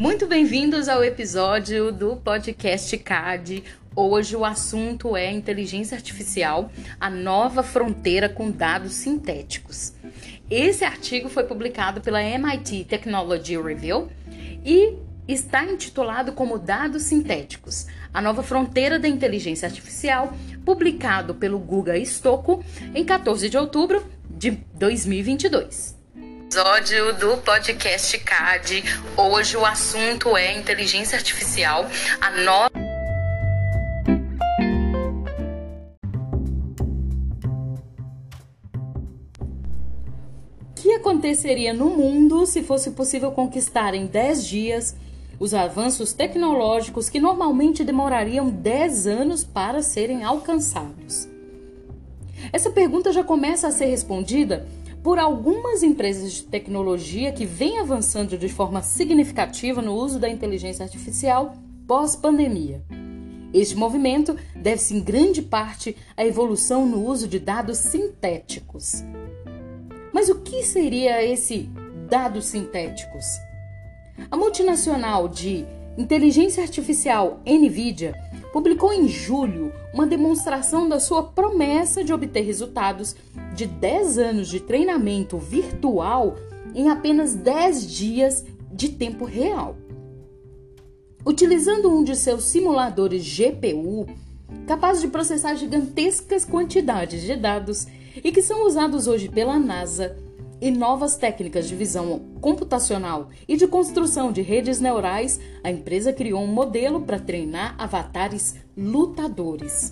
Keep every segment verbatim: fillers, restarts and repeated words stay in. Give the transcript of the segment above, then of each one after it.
Muito bem-vindos ao episódio do podcast C A D. Hoje o assunto é inteligência artificial, a nova fronteira com dados sintéticos. Esse artigo foi publicado pela M I T Technology Review e está intitulado como Dados Sintéticos, a nova fronteira da inteligência artificial, publicado pelo Guga Stocco em quatorze de outubro de dois mil e vinte e dois. Episódio do podcast C A D. Hoje o assunto é inteligência artificial, a nova O que aconteceria no mundo se fosse possível conquistar em dez dias os avanços tecnológicos que normalmente demorariam dez anos para serem alcançados? Essa pergunta já começa a ser respondida por algumas empresas de tecnologia que vêm avançando de forma significativa no uso da inteligência artificial pós-pandemia. Este movimento deve-se em grande parte à evolução no uso de dados sintéticos. Mas o que seria esse dados sintéticos? A multinacional de inteligência artificial NVIDIA publicou em julho uma demonstração da sua promessa de obter resultados de dez anos de treinamento virtual em apenas dez dias de tempo real. Utilizando um de seus simuladores G P U, capaz de processar gigantescas quantidades de dados e que são usados hoje pela NASA, e novas técnicas de visão computacional e de construção de redes neurais, a empresa criou um modelo para treinar avatares lutadores.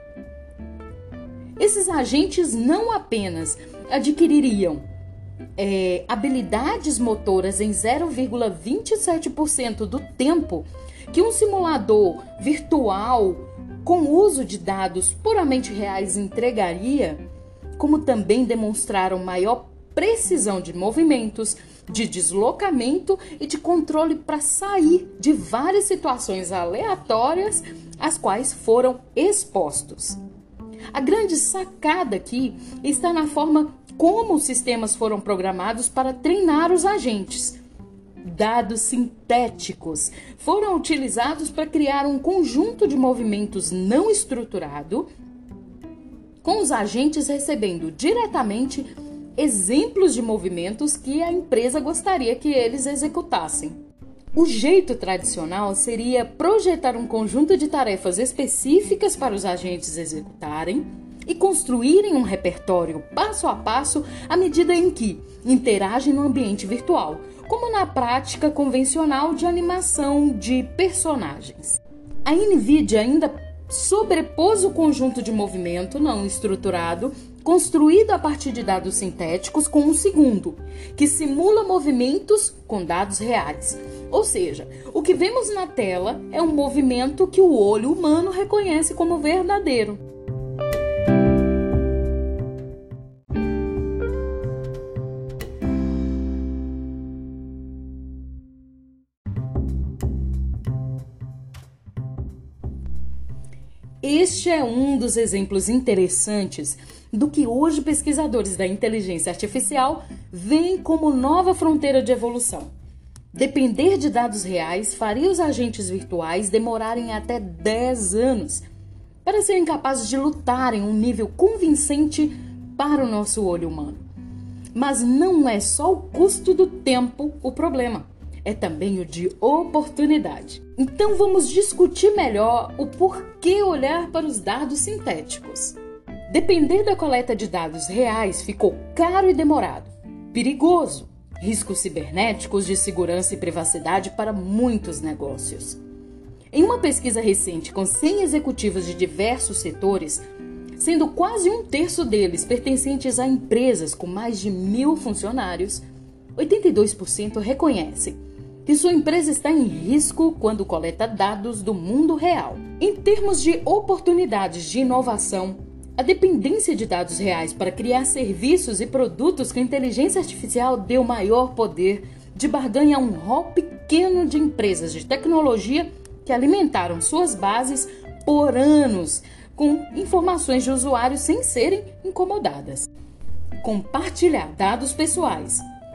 Esses agentes não apenas adquiririam é, habilidades motoras em zero vírgula vinte e sete por cento do tempo que um simulador virtual com uso de dados puramente reais entregaria, como também demonstraram maior precisão de movimentos, de deslocamento e de controle para sair de várias situações aleatórias às quais foram expostos. A grande sacada aqui está na forma como os sistemas foram programados para treinar os agentes. Dados sintéticos foram utilizados para criar um conjunto de movimentos não estruturado, com os agentes recebendo diretamente exemplos de movimentos que a empresa gostaria que eles executassem. O jeito tradicional seria projetar um conjunto de tarefas específicas para os agentes executarem e construírem um repertório passo a passo à medida em que interagem no ambiente virtual, como na prática convencional de animação de personagens. A NVIDIA ainda sobrepôs o conjunto de movimento não estruturado construído a partir de dados sintéticos com um segundo, que simula movimentos com dados reais. Ou seja, o que vemos na tela é um movimento que o olho humano reconhece como verdadeiro. Este é um dos exemplos interessantes do que hoje pesquisadores da inteligência artificial veem como nova fronteira de evolução. Depender de dados reais faria os agentes virtuais demorarem até dez anos para serem capazes de lutar em um nível convincente para o nosso olho humano. Mas não é só o custo do tempo o problema. É também o de oportunidade. Então vamos discutir melhor o porquê olhar para os dados sintéticos. Depender da coleta de dados reais ficou caro e demorado, perigoso, riscos cibernéticos de segurança e privacidade para muitos negócios. Em uma pesquisa recente com cem executivos de diversos setores, sendo quase um terço deles pertencentes a empresas com mais de mil funcionários, oitenta e dois por cento reconhecem que sua empresa está em risco quando coleta dados do mundo real. Em termos de oportunidades de inovação, a dependência de dados reais para criar serviços e produtos com inteligência artificial deu maior poder de barganha a um rol pequeno de empresas de tecnologia que alimentaram suas bases por anos com informações de usuários sem serem incomodadas. Compartilhar dados pessoais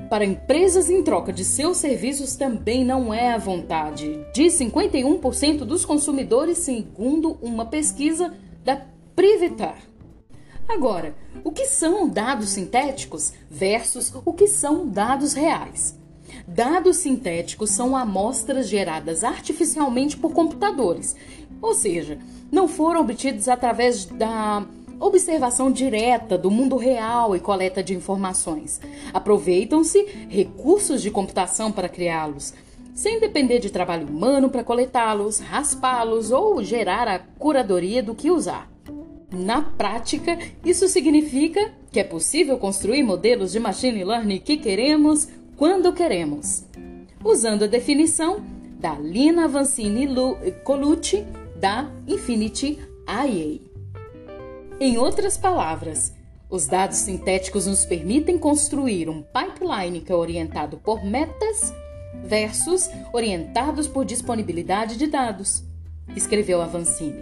para empresas em troca de seus serviços também não é a vontade de cinquenta e um por cento dos consumidores, segundo uma pesquisa da Privitar. Agora, o que são dados sintéticos versus o que são dados reais? Dados sintéticos são amostras geradas artificialmente por computadores, ou seja, não foram obtidos através da observação direta do mundo real e coleta de informações. Aproveitam-se recursos de computação para criá-los, sem depender de trabalho humano para coletá-los, raspá-los ou gerar a curadoria do que usar. Na prática, isso significa que é possível construir modelos de machine learning que queremos, quando queremos, usando a definição da Lina Vancini Colucci, da Infinity I A. Em outras palavras, os dados sintéticos nos permitem construir um pipeline que é orientado por metas versus orientados por disponibilidade de dados, escreveu a Vancini.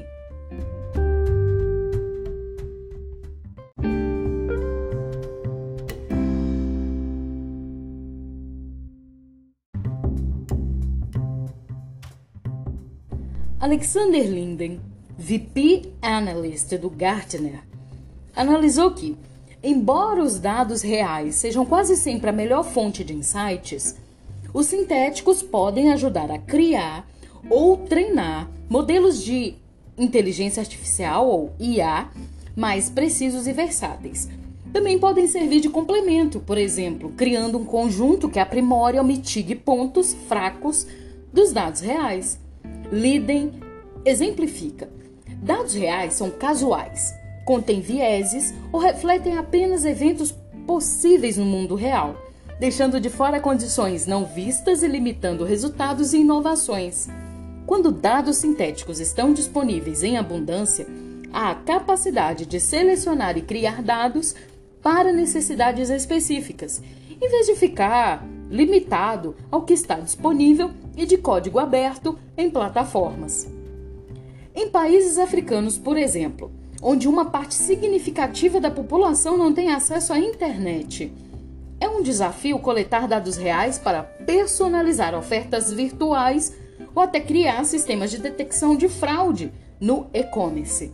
Alexander Linden, V P Analyst do Gartner, analisou que, embora os dados reais sejam quase sempre a melhor fonte de insights, os sintéticos podem ajudar a criar ou treinar modelos de inteligência artificial, ou I A, mais precisos e versáteis. Também podem servir de complemento, por exemplo, criando um conjunto que aprimore ou mitigue pontos fracos dos dados reais. Linden exemplifica. Dados reais são casuais, contêm vieses ou refletem apenas eventos possíveis no mundo real, deixando de fora condições não vistas e limitando resultados e inovações. Quando dados sintéticos estão disponíveis em abundância, há a capacidade de selecionar e criar dados para necessidades específicas, em vez de ficar limitado ao que está disponível e de código aberto em plataformas. Em países africanos, por exemplo, onde uma parte significativa da população não tem acesso à internet, é um desafio coletar dados reais para personalizar ofertas virtuais ou até criar sistemas de detecção de fraude no e-commerce.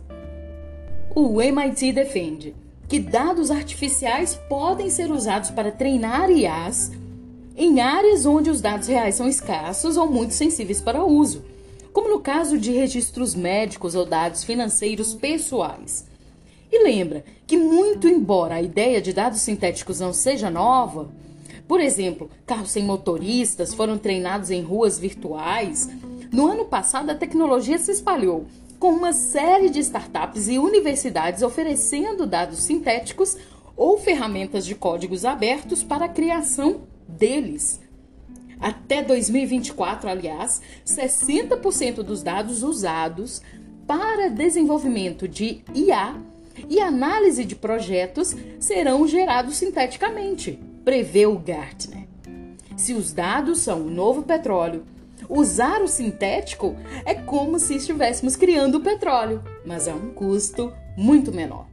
O M I T defende que dados artificiais podem ser usados para treinar I As em áreas onde os dados reais são escassos ou muito sensíveis para uso, como no caso de registros médicos ou dados financeiros pessoais. E lembra que, muito embora a ideia de dados sintéticos não seja nova, por exemplo, carros sem motoristas foram treinados em ruas virtuais, no ano passado a tecnologia se espalhou, com uma série de startups e universidades oferecendo dados sintéticos ou ferramentas de códigos abertos para a criação deles. Até dois mil e vinte e quatro, aliás, sessenta por cento dos dados usados para desenvolvimento de I A e análise de projetos serão gerados sinteticamente, prevê o Gartner. Se os dados são o novo petróleo, usar o sintético é como se estivéssemos criando o petróleo, mas a um custo muito menor.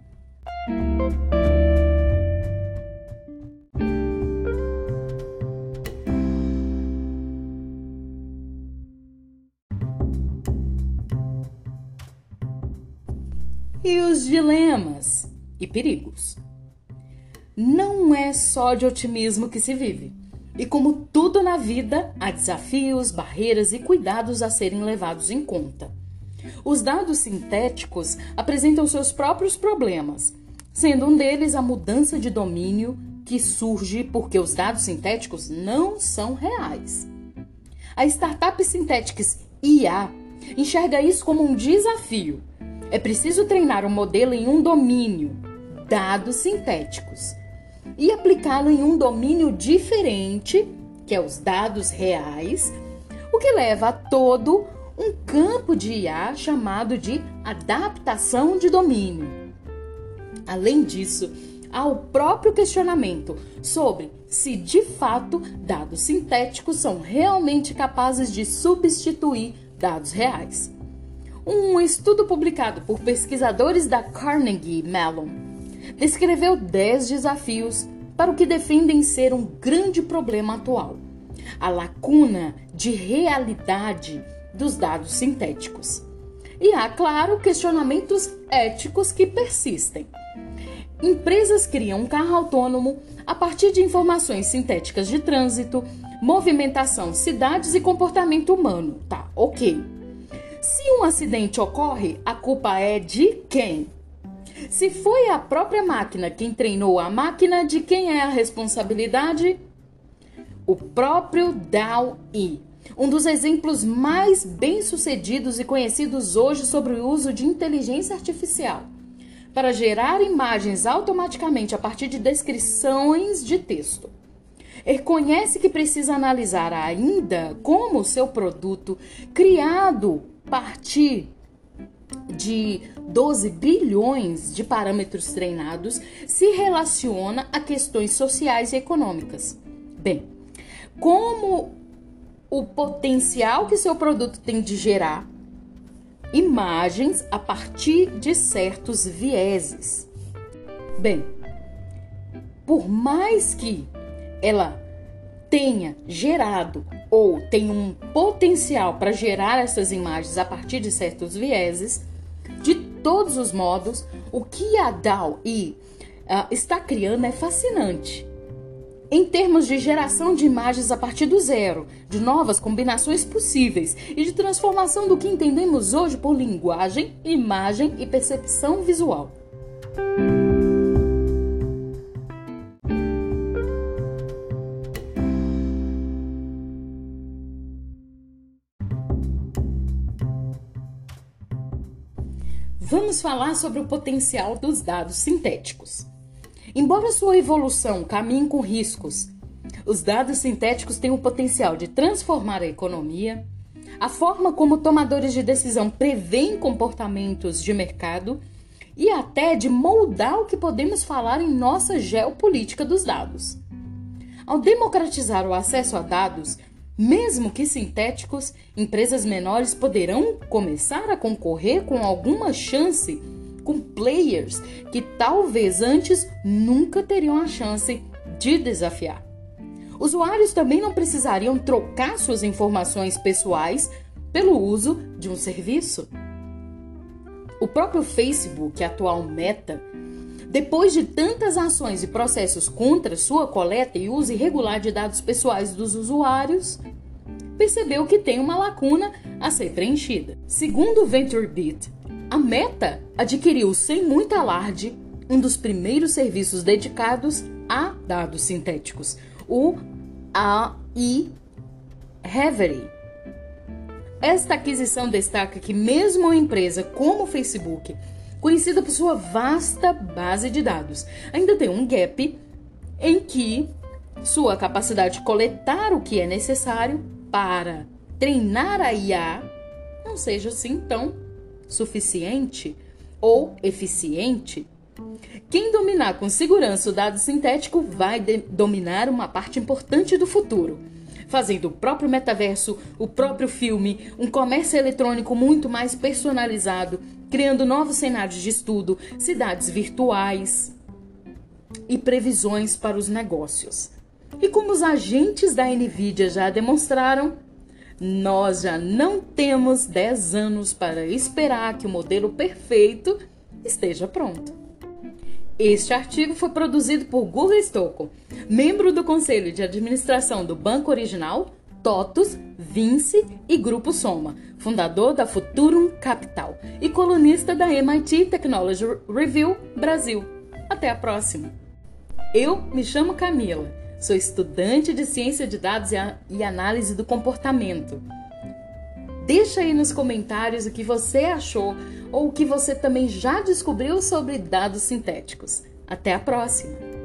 E os dilemas e perigos. Não é só de otimismo que se vive. E como tudo na vida, há desafios, barreiras e cuidados a serem levados em conta. Os dados sintéticos apresentam seus próprios problemas, sendo um deles a mudança de domínio que surge porque os dados sintéticos não são reais. A startup Synthetics I A enxerga isso como um desafio. É preciso treinar um modelo em um domínio, dados sintéticos, e aplicá-lo em um domínio diferente, que é os dados reais, o que leva a todo um campo de I A chamado de adaptação de domínio. Além disso, há o próprio questionamento sobre se, de fato, dados sintéticos são realmente capazes de substituir dados reais. Um estudo publicado por pesquisadores da Carnegie Mellon descreveu dez desafios para o que defendem ser um grande problema atual: a lacuna de realidade dos dados sintéticos. E há, claro, questionamentos éticos que persistem. Empresas criam um carro autônomo a partir de informações sintéticas de trânsito, movimentação, cidades e comportamento humano. Tá, ok. Se um acidente ocorre, a culpa é de quem? Se foi a própria máquina quem treinou a máquina, de quem é a responsabilidade? O próprio Dall-E, um dos exemplos mais bem-sucedidos e conhecidos hoje sobre o uso de inteligência artificial para gerar imagens automaticamente a partir de descrições de texto. Reconhece que precisa analisar ainda como o seu produto, criado a partir de doze bilhões de parâmetros treinados, se relaciona a questões sociais e econômicas. Bem, como o potencial que seu produto tem de gerar imagens a partir de certos vieses. Bem, por mais que ela tenha gerado ou tenha um potencial para gerar essas imagens a partir de certos vieses, de todos os modos, o que a Dall-E uh, está criando é fascinante. Em termos de geração de imagens a partir do zero, de novas combinações possíveis e de transformação do que entendemos hoje por linguagem, imagem e percepção visual. Vamos falar sobre o potencial dos dados sintéticos. Embora sua evolução caminhe com riscos, os dados sintéticos têm o potencial de transformar a economia, a forma como tomadores de decisão preveem comportamentos de mercado e até de moldar o que podemos falar em nossa geopolítica dos dados. Ao democratizar o acesso a dados, mesmo que sintéticos, empresas menores poderão começar a concorrer com alguma chance com players que talvez antes nunca teriam a chance de desafiar. Usuários também não precisariam trocar suas informações pessoais pelo uso de um serviço. O próprio Facebook, atual Meta, depois de tantas ações e processos contra sua coleta e uso irregular de dados pessoais dos usuários, percebeu que tem uma lacuna a ser preenchida. Segundo o VentureBeat, a Meta adquiriu sem muito alarde um dos primeiros serviços dedicados a dados sintéticos, o iHavery. Esta aquisição destaca que mesmo uma empresa como o Facebook, conhecida por sua vasta base de dados, ainda tem um gap em que sua capacidade de coletar o que é necessário para treinar a I A não seja assim tão suficiente ou eficiente. Quem dominar com segurança o dado sintético vai dominar uma parte importante do futuro, fazendo o próprio metaverso, o próprio filme, um comércio eletrônico muito mais personalizado, criando novos cenários de estudo, cidades virtuais e previsões para os negócios. E como os agentes da NVIDIA já demonstraram, nós já não temos dez anos para esperar que o modelo perfeito esteja pronto. Este artigo foi produzido por Guga Stocco, membro do Conselho de Administração do Banco Original, TOTUS, Vinci e Grupo Soma, fundador da Futurum Capital e colunista da M I T Technology Review Brasil. Até a próxima! Eu me chamo Camila. Sou estudante de Ciência de Dados e Análise do Comportamento. Deixa aí nos comentários o que você achou ou o que você também já descobriu sobre dados sintéticos. Até a próxima!